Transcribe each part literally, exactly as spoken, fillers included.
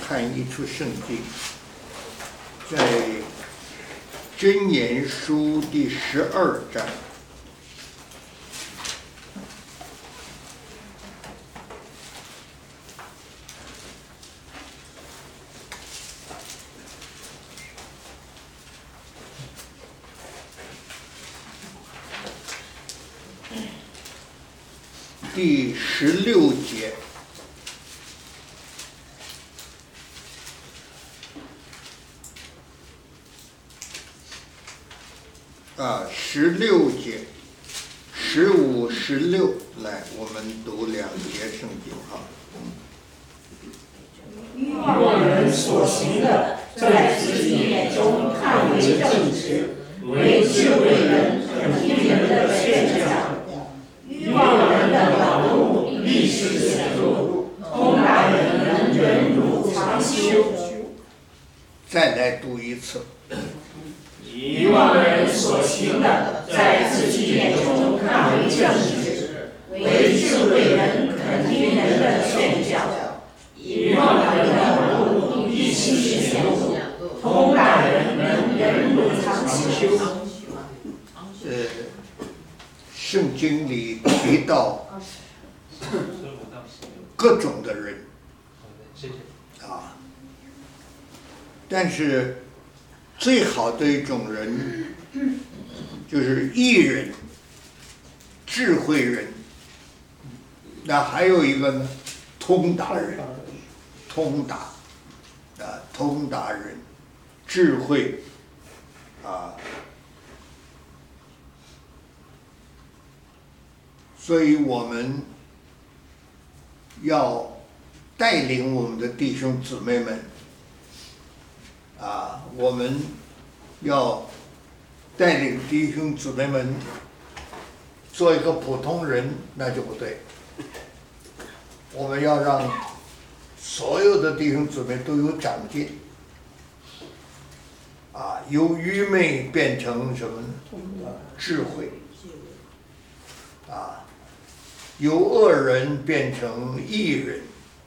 看一处圣经，在箴言书第十二章。第十六节，啊，十六节，十五、十六，来，我们读两节圣经哈。 愚妄人所行的，在自己眼中看为正直，为智慧人肯听人的劝讲。愚妄人的恼怒必是显露，通达人能忍辱长修。 再来读一次。 愚妄人所行的，在自己眼中看为正直，为智慧人肯听人的劝教。愚妄人的恼怒必是显露，通达人能忍辱长修。 呃，圣经里提到各种的人啊，但是最好的一种人就是义人、智慧人，那还有一个呢，通达人，通达啊，通达人，智慧啊。所以我们要带领我们的弟兄姊妹们，啊，我们要带领弟兄姊妹们做一个普通人，那就不对。我们要让所有的弟兄姊妹都有长进，啊，由愚昧变成什么呢？啊，智慧，啊。由恶人变成义人，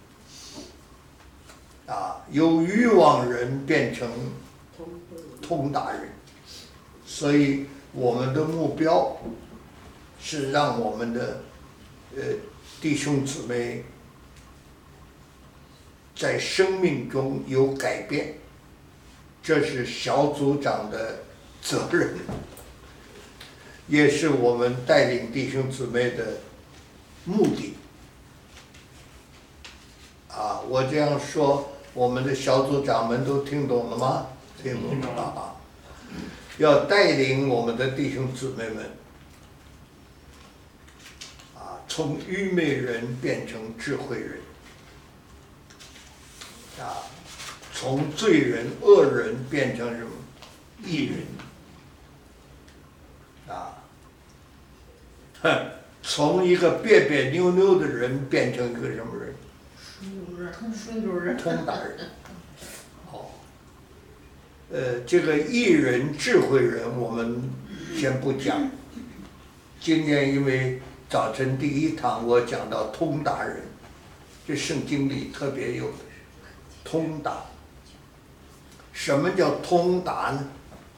啊，由愚妄人变成通达人，所以我们的目标是让我们的呃弟兄姊妹在生命中有改变，这是小组长的责任，也是我们带领弟兄姊妹的目的。啊，我这样说，我们的小组长们都听懂了吗？听懂了啊！要带领我们的弟兄姊妹们，啊，从愚昧人变成智慧人，啊，从罪人、恶人变成什么？义人，啊，哼。从一个别别扭扭的人变成一个什么人？ 顺主人， 通达人。好，呃，这个义人、智慧人，我们先不讲。今天因为早晨第一堂我讲到通达人，这圣经里特别有通达。什么叫通达呢？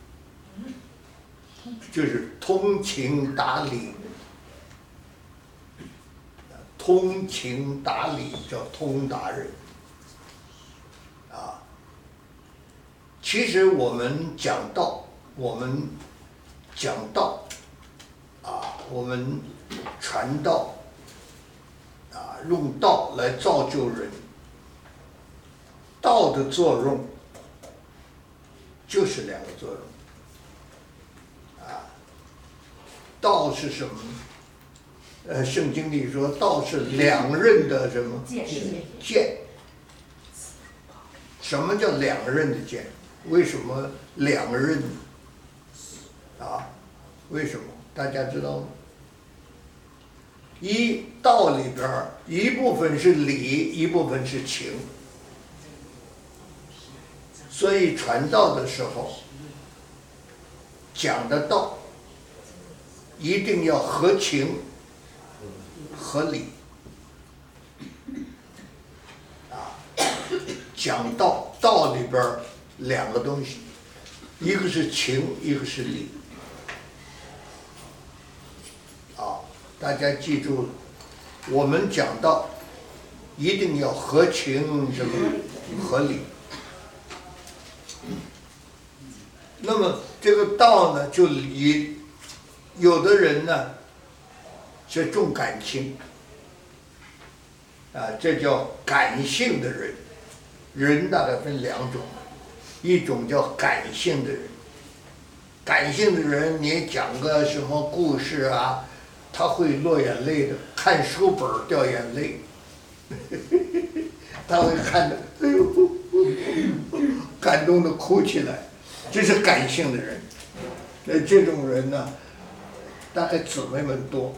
就是通情达理。通情达理叫通达人，啊，其实我们讲道，我们讲道，啊，我们传道，啊，用道来造就人，道的作用就是两个作用，啊，道是什么呢？呃，圣经里说道是两刃的什么剑？什么叫两刃的剑？为什么两刃？啊，为什么？大家知道吗？一道里边一部分是理，一部分是情，所以传道的时候讲的道一定要合情。合理，啊， 讲道，道里边两个东西，一个是情，一个是理。啊，大家记住了，我们讲道一定要合情什么合理。那么这个道呢，就以有的人呢是重感情，啊，这叫感性的人。人大概分两种，一种叫感性的人。感性的人，你讲个什么故事啊，他会落眼泪的，看书本掉眼泪，他会看的，哎呦，感动的哭起来，这是感性的人。那这种人呢，大概姊妹们多，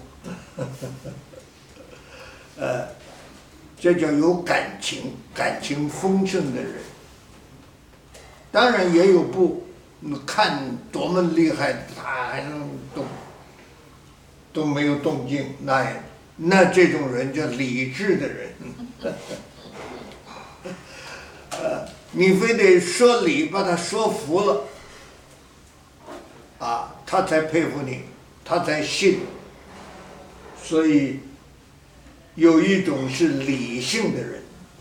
呃，这叫有感情、感情丰盛的人。当然也有不看多么厉害，他还能动，都没有动静，那那这种人叫理智的人。呃，你非得说理把他说服了，啊，他才佩服你，他才信。所以有一种是理性的人，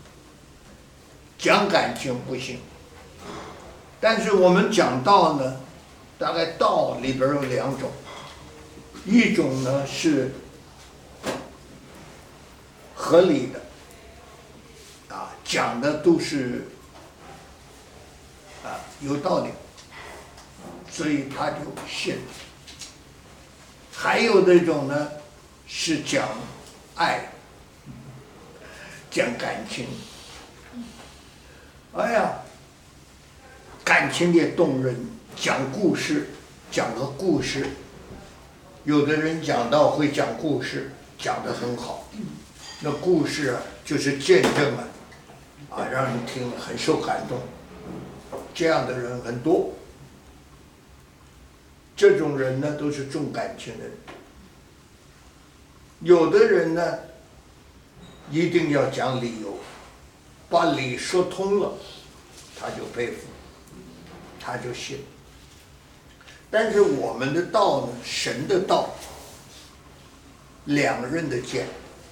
讲感情不行。但是我们讲道呢，大概道里边有两种，一种呢是合理的，啊，讲的都是啊有道理，所以他就信。还有那种呢是讲爱，讲感情，哎呀，感情也动人，讲故事，讲个故事。有的人讲道会讲故事，讲得很好。那故事啊，就是见证啊，啊，让人听了很受感动。这样的人很多。这种人呢，都是重感情的人。有的人呢，一定要讲理由，把理说通了，他就佩服。他就信。但是我们的道呢，神的道，两刃的剑，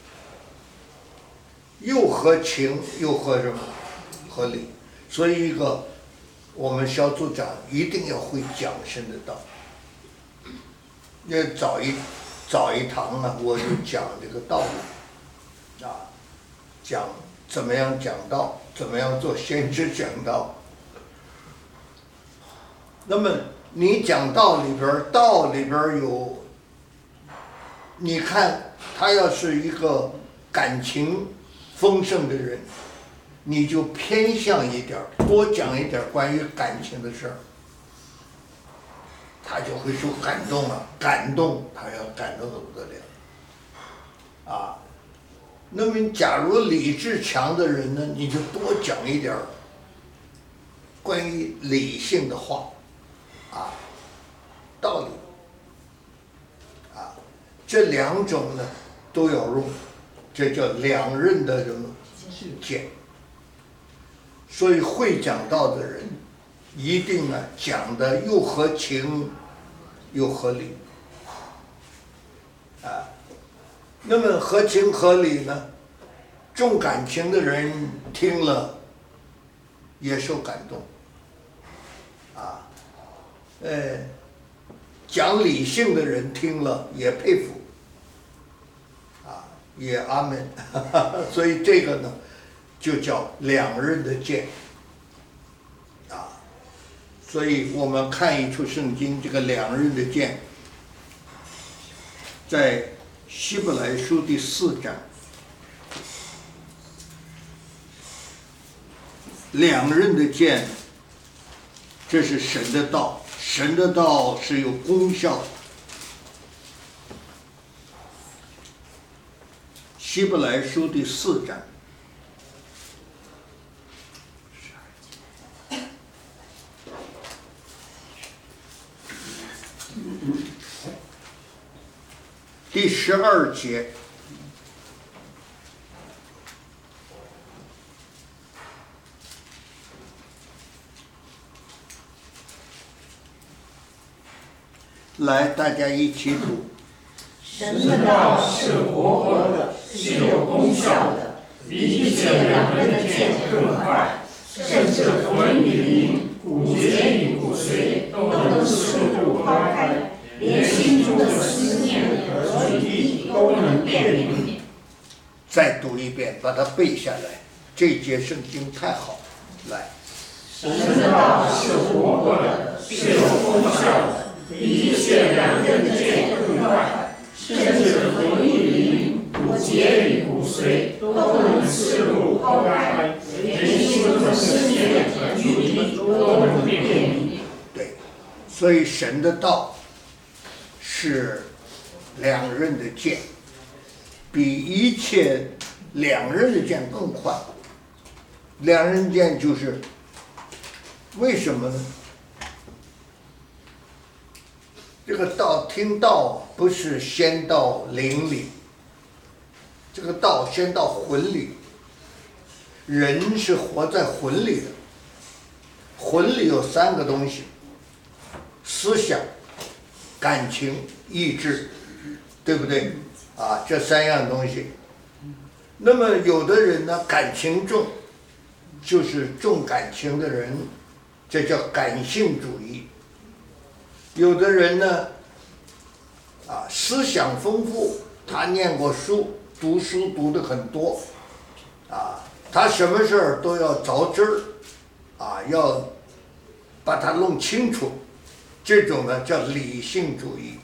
又合情又合什么？合理。所以一个我们小组长一定要会讲神的道。要早一早一堂呢，我就讲这个道理，啊，讲怎么样讲道，怎么样做先知讲道。那么你讲道里边，道里边有，你看他要是一个感情丰盛的人，你就偏向一点，多讲一点关于感情的事儿，他就会受感动了，感动他要感动得不得了，啊，那么假如理智强的人呢，你就多讲一点关于理性的话。啊，道理，啊，这两种呢都要用，这叫两刃的什么剑。所以会讲道的人，一定呢讲的又合情，又合理，啊，那么合情合理呢，重感情的人听了也受感动，啊。呃，讲理性的人听了也佩服，啊，也阿门，所以这个呢，就叫两刃的剑，啊，所以我们看一出圣经，这个两刃的剑，在希伯来书第四章，两刃的剑，这是神的道。神的道是有功效的。希伯来书第四章，第十二节。 来，大家一起读。 神的道是活泼的，是有功效的，比一切两刃的剑更快，甚至魂与灵、骨节与骨髓都能刺入剖开，连心中的思念和主意都能辨明。 再读一遍，把它背下来。这节圣经太好，来。 神的道是活泼的，是有功效的，比一切两刃的剑更快，甚至魂与灵、骨节与骨髓都能刺入剖开，连心中的思念和主意都能辨明。 对，所以神的道是两刃的剑，比一切两刃的剑更快。两刃剑就是为什么呢？这个道听道不是先到灵里，这个道先到魂里。人是活在魂里的，魂里有三个东西：思想、感情、意志，对不对？啊，这三样东西。那么有的人呢，感情重，就是重感情的人，这叫感性主义。有的人呢，啊，思想丰富，他念过书，读书读得很多，啊，他什么事儿都要着知儿，啊，要把它弄清楚，这种呢叫理性主义。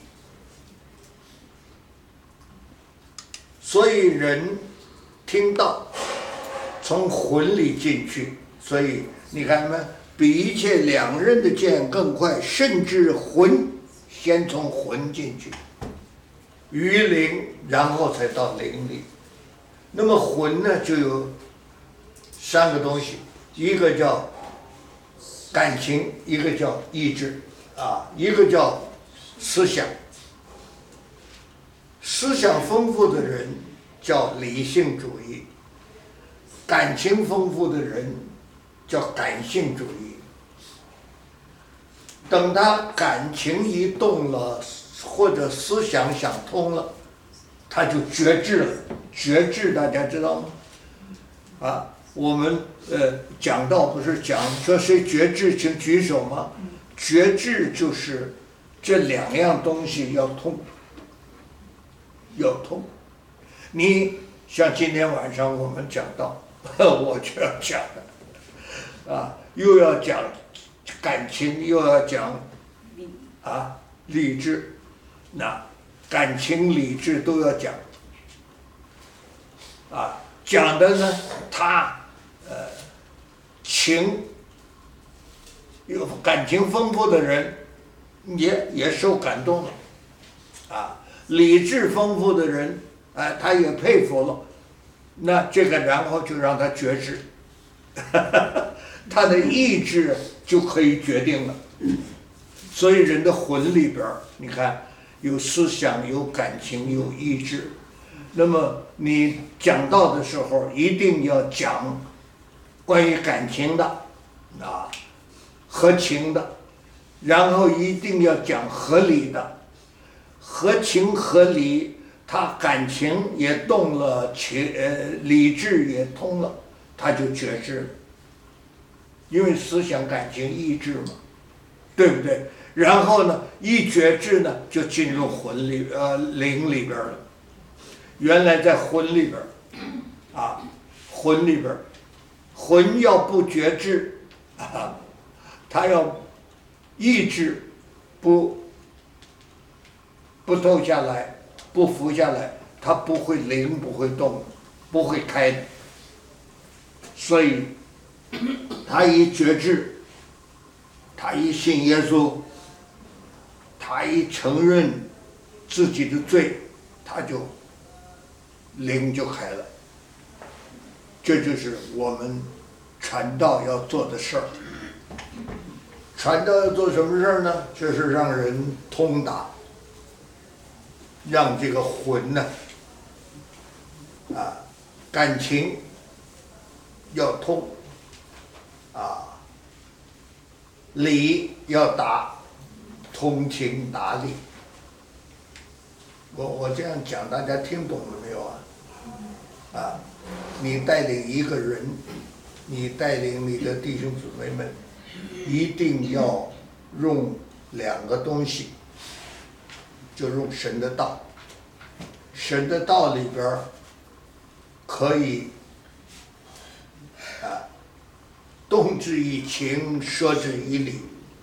所以人听到，从魂里进去，所以你看没？比一切两刃的剑更快，甚至魂先从魂进去，于灵，然后才到灵里。那么魂呢，就有三个东西，一个叫感情，一个叫意志，啊，一个叫思想。思想丰富的人叫理性主义，感情丰富的人叫感性主义。等他感情一动了，或者思想想通了，他就觉知了。觉知大家知道吗？啊，我们呃讲道不是讲说谁觉知请举手吗？觉知就是这两样东西要通，要通。你像今天晚上我们讲道，我就要讲的，啊，又要讲感情，又要讲啊理智，那感情理智都要讲，啊，讲的呢，他呃情有感情丰富的人也也受感动了，啊，理智丰富的人，哎、呃，他也佩服了，那这个然后就让他觉知，他的意志就可以决定了。所以人的魂里边，你看有思想、有感情、有意志。那么你讲道的时候，一定要讲关于感情的啊，合情的，然后一定要讲合理的，合情合理，他感情也动了，情呃理智也通了，他就觉知了。因为思想、感情、意志嘛，对不对？然后呢，一觉知呢，就进入魂里呃灵里边了。原来在魂里边，啊，魂里边，魂要不觉知，啊，他要意志不不透下来，不服下来，他不会灵，不会动，不会开的。所以他一觉知，他一信耶稣，他一承认自己的罪，他就灵就开了。这就是我们传道要做的事儿。传道要做什么事儿呢？就是让人通达，让这个魂呢，啊，感情要通，啊，理要达， 通情达理。我我这样讲，大家听懂了没有啊？啊，你带领一个人，你带领你的弟兄姊妹们，一定要用两个东西，就用神的道。神的道里边可以啊，动之以情，说之以理。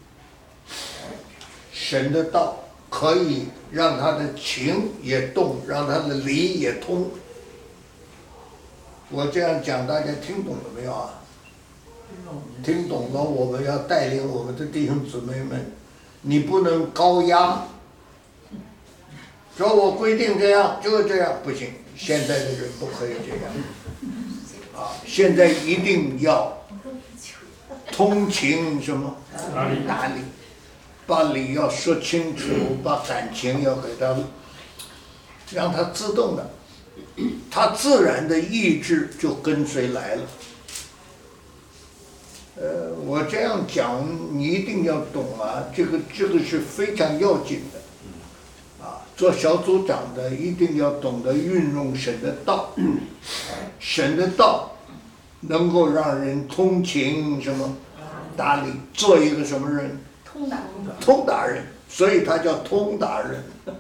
神的道可以让他的情也动，让他的理也通。我这样讲，大家听懂了没有啊？听懂了，我们要带领我们的弟兄姊妹们，你不能高压，说我规定这样就这样，不行，现在的人不可以这样。啊，现在一定要通情什么？达理，把理要说清楚，把感情要给他，让他自动的，他自然的意志就跟随来了。呃，我这样讲你一定要懂啊，这个这个是非常要紧的。做小组长的一定要懂得运用神的道，神的道能够让人通情什么达理，做一个什么人？ 通达通达人，所以他叫通达人。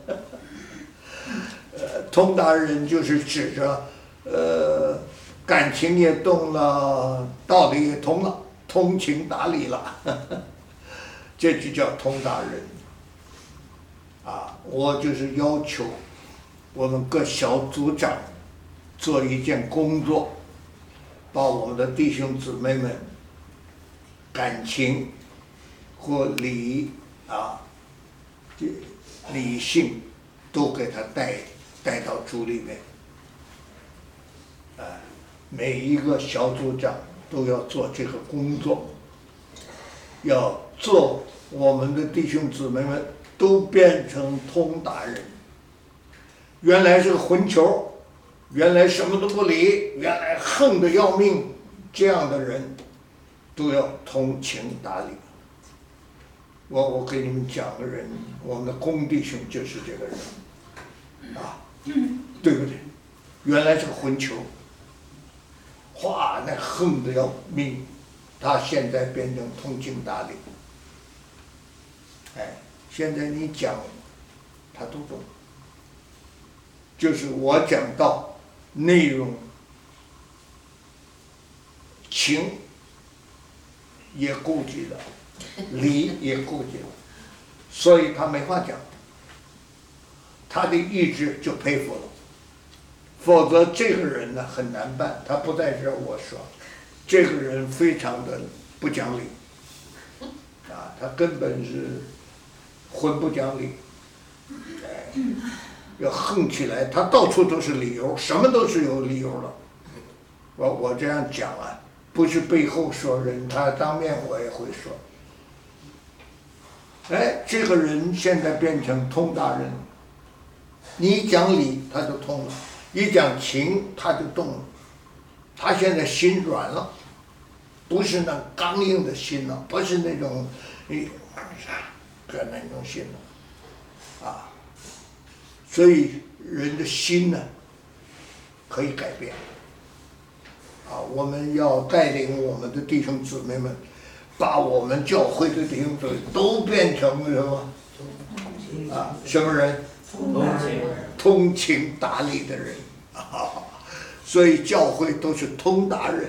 呃，通达人就是指着，呃，感情也动了，道理也通了，通情达理了，这就叫通达人。啊，我就是要求我们各小组长做一件工作，把我们的弟兄姊妹们感情或理啊，理性都给他带带到主里面。啊，每一个小组长都要做这个工作，要做我们的弟兄姊妹们都变成通达人。原来是个混球，原来什么都不理，原来横得要命，这样的人都要通情达理。我我给你们讲个人，我们的龚弟兄就是这个人，啊，对不对？原来是个混球，哗，那横得要命，他现在变成通情达理。哎，现在你讲，他都懂。就是我讲到内容，情也顾及了，理也顾及了，所以他没话讲，他的意志就佩服了。否则这个人呢很难办，他不在这儿我说，这个人非常的不讲理，啊，他根本是混不讲理，哎，要横起来，他到处都是理由，什么都是有理由的。我我这样讲啊，不是背后说人，他当面我也会说。哎，这个人现在变成通达人，你一讲理他就通了，一讲情他就动了，他现在心软了，不是那刚硬的心了，不是那种，哎，个那种心了，啊，所以人的心呢可以改变，啊，我们要带领我们的弟兄姊妹们，把我们教会的弟兄姊妹都变成什么？啊，什么人？通情达理的人啊，所以教会都是通达人。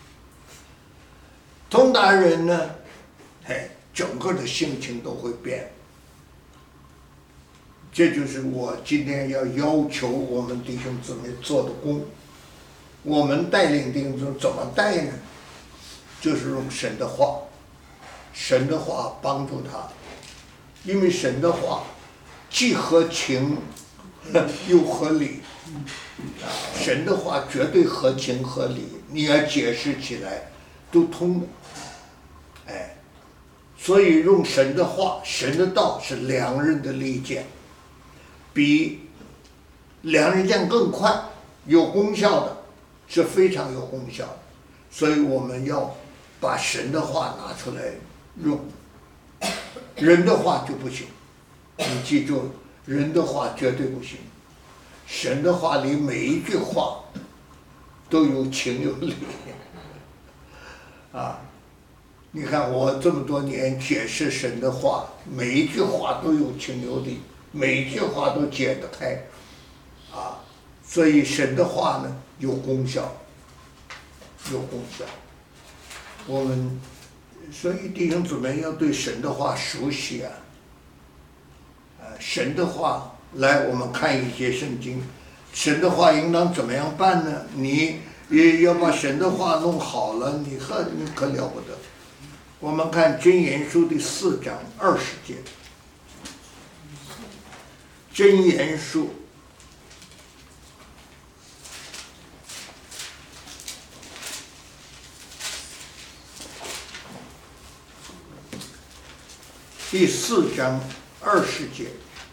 通达人呢，哎，整个的性情都会变。这就是我今天要要求我们弟兄姊妹做的工。我们带领弟兄姊妹怎么带呢？就是用神的话，神的话帮助他，因为神的话既合情又合理，神的话绝对合情合理，你要解释起来都通的，哎，所以用神的话，神的道是两刃的利剑，比两刃剑更快，有功效的，是非常有功效的，所以我们要把神的话拿出来用， 人的话就不行，你记住，人的话绝对不行。神的话里每一句话都有情有理啊！你看我这么多年解释神的话，每一句话都有情有理，每一句话都解得开啊！所以神的话呢有功效，有功效。我们所以弟兄姊妹要对神的话熟悉啊！呃，神的话，来我们看一些圣经，神的话应当怎么样办呢？你也要把神的话弄好了，你可你可了不得。我们看箴言书第四章二十节，箴言书第四章二十节，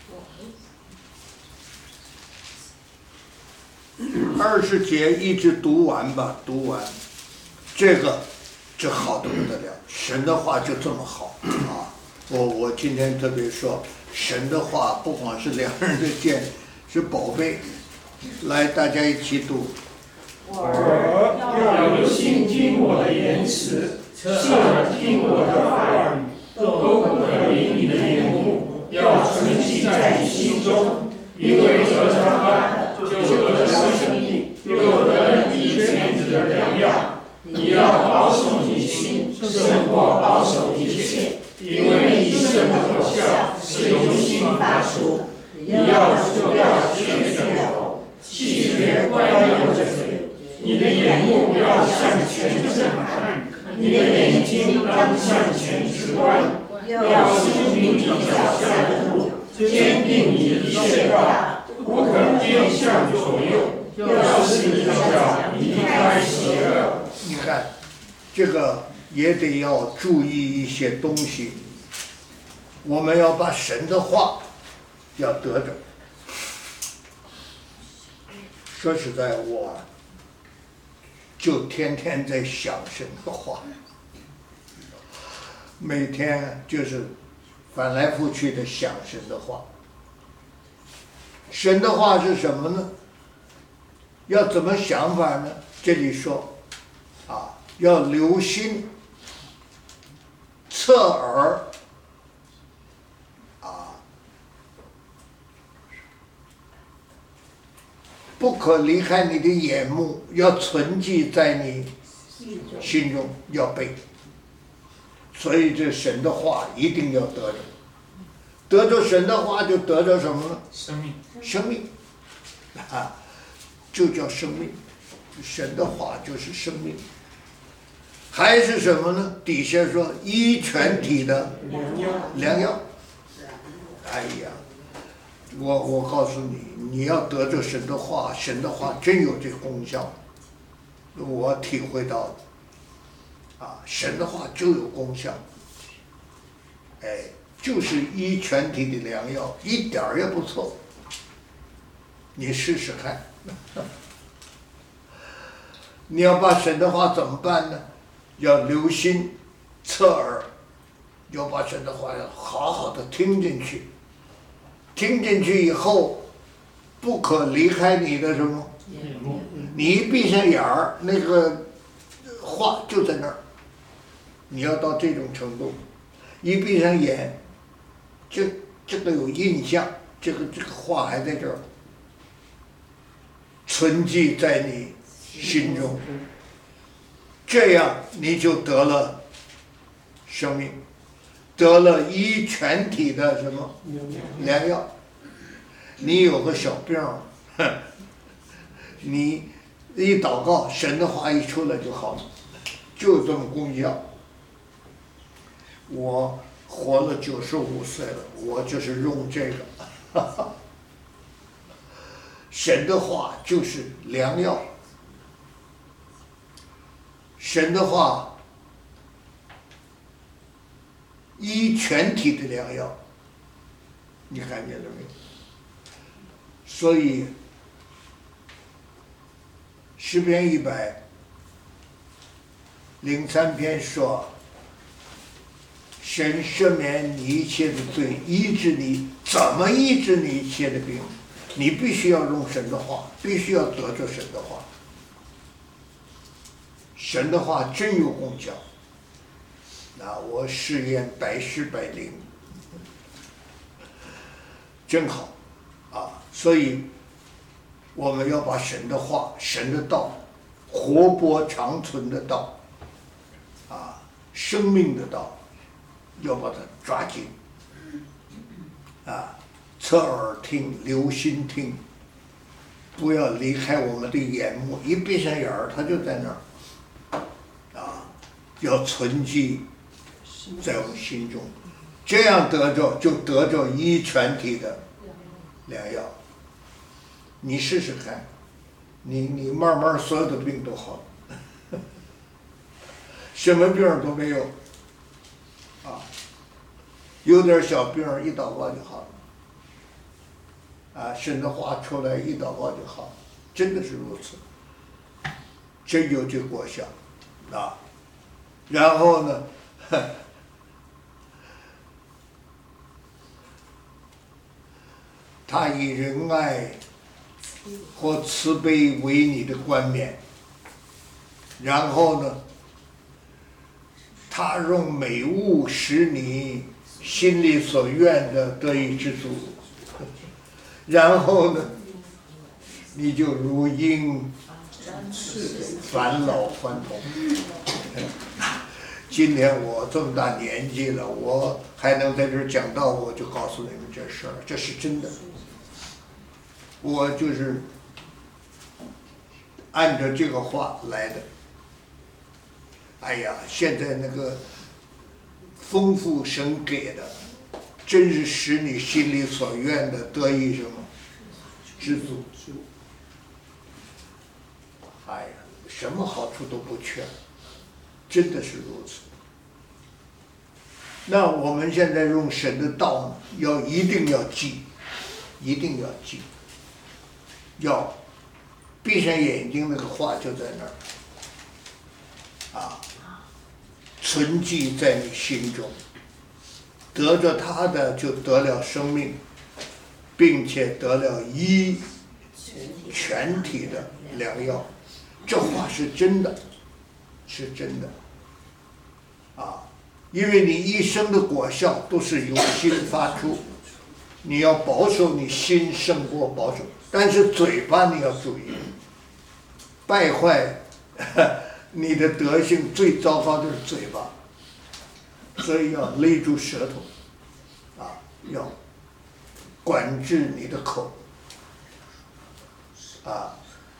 二十节一直读完吧，读完，这个这好得不得了，神的话就这么好啊！我我今天特别说，神的话不光是两人的剑，是宝贝。来，大家一起读。 我儿要留心听我的言辞，侧耳听我的话语，都不可离你的眼目，要存记在你心中，因为得着它，就得生命，又得一全子的良药。你要保守你心，胜过保守一切，因为一生的果效是由心发出。你要就要学着口，弃绝乖谬的嘴。你的眼目要向前正看，你的眼睛当向前直观，要心明你脚下的路，坚定你的一切话，不可偏向左右，要使你的脚离开邪恶。 你看，这个也得要注意一些东西。我们要把神的话要得着。说实在，我就天天在想神的话，每天就是翻来覆去的想神的话。神的话是什么呢？要怎么想法呢？这里说啊，要留心侧耳啊，不可离开你的眼目，要存记在你心中，要背。所以这神的话一定要得着，得着神的话就得着什么呢？ 生命， 生命啊，就叫生命。神的话就是生命。还是什么呢？底下说医全体的良药。哎呀，我我告诉你，你要得着神的话，神的话真有这功效。我体会到啊，神的话就有功效。哎，就是医全体的良药，一点儿也不错。你试试看。你要把神的话怎么办呢？要留心侧耳，要把神的话要好好的听进去，听进去以后不可离开你的什么？你一闭上眼儿，那个话就在那儿。你要到这种程度，一闭上眼，这这个有印象，这个这个话还在这儿，存记在你心中，这样你就得了生命，得了医全体的什么良药。你有个小病儿，你一祷告，神的话一出来就好了，就这么功效。我活了九十五岁了，我就是用这个。神的话就是良药。神的话医全体的良药，你看见了没有？所以诗篇一百零三篇说， 神赦免你一切的罪，医治你，怎么医治你一切的病？你必须要用神的话，必须要得着神的话。神的话真有功效。那我试验百试百灵，真好啊！所以我们要把神的话、神的道、活泼长存的道啊，生命的道，要把它抓紧啊，侧耳听，留心听，不要离开我们的眼目，一闭上眼儿，它就在那儿啊，要存记在我们心中，这样得着就得着一全体的良药。你试试看，你你慢慢所有的病都好了，什么病都没有啊，有点小病一祷告就好了，啊，神的话出来一祷告就好了，真的是如此，真有这果效啊。然后呢，他以仁爱或慈悲为你的冠冕，然后呢，他用美物使你心里所愿的得以知足，然后呢，你就如鹰返老还童。今天我这么大年纪了，我还能在这儿讲道，我就告诉你们这事儿，这是真的。我就是按照这个话来的。哎呀，现在那个丰富神给的，真是使你心里所愿的得以什么知足。哎呀，什么好处都不缺，真的是如此。那我们现在用神的道呢，要一定要记，一定要记，要闭上眼睛，那个话就在那儿，啊，存记在你心中，得着他的就得了生命，并且得了一全体的良药。这话是真的，是真的，啊，因为你一生的果效都是由心发出，你要保守你心胜过保守，但是嘴巴你要注意，败坏你的德性最糟糕的是嘴巴，所以要勒住舌头，啊，要管制你的口，啊。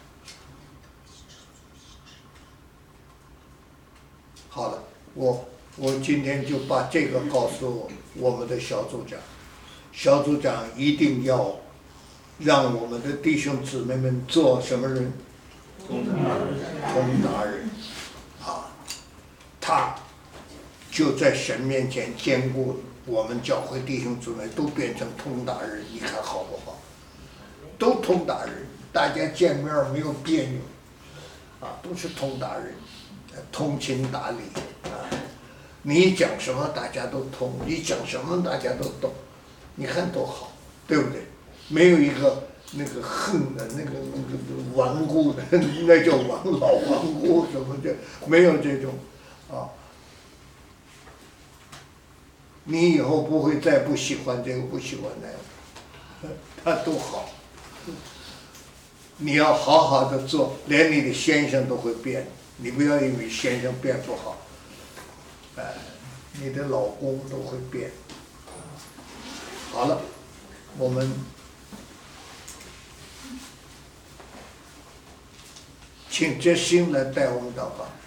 好了，我我今天就把这个告诉我们的小组长，小组长一定要让我们的弟兄姊妹们做什么人？ 通达人。 通达人，啊，他就在神面前兼顾我们教会弟兄姊妹都变成通达人，你看好不好？都通达人，大家见面没有别扭，啊，都是通达人。通情达理啊！你讲什么大家都通，你讲什么大家都懂，你看多好，对不对？没有一个那个横的、那个那个顽固的，那叫顽老顽固什么的，没有这种啊。你以后不会再不喜欢这个，不喜欢那个，他都好。你要好好的做，连你的先生都会变。你不要因为先生变不好，哎、呃，你的老公都会变。好了，我们请这心来带我们祷告。